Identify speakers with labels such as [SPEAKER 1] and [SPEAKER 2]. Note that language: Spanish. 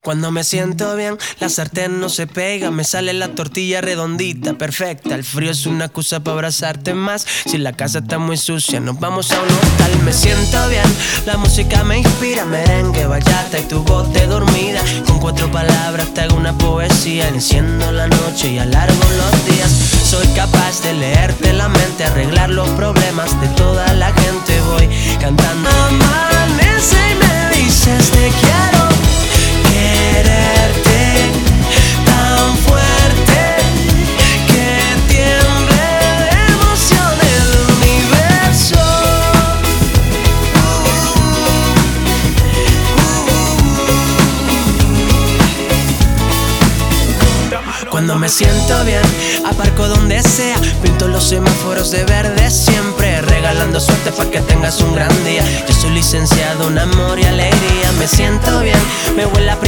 [SPEAKER 1] Cuando me siento bien, la sartén no se pega. Me sale la tortilla redondita, perfecta. El frío es una excusa para abrazarte más. Si la casa está muy sucia, nos vamos a un hotel. Me siento bien, la música me inspira. Merengue, bachata y tu voz de dormida. Con 4 palabras te hago una poesía. Enciendo la noche y alargo los días. Soy capaz de leerte la mente, arreglar los problemas de toda la gente. Voy cantando. Amanece y me dices te quiero. Quererte tan fuerte que tiemble de emoción el universo. Cuando me siento bien, aparco donde sea. Pinto los semáforos de verde siempre, regalando suerte para que tengas un gran día. Yo soy licenciado en amor y alegría. Me siento bien, me huele a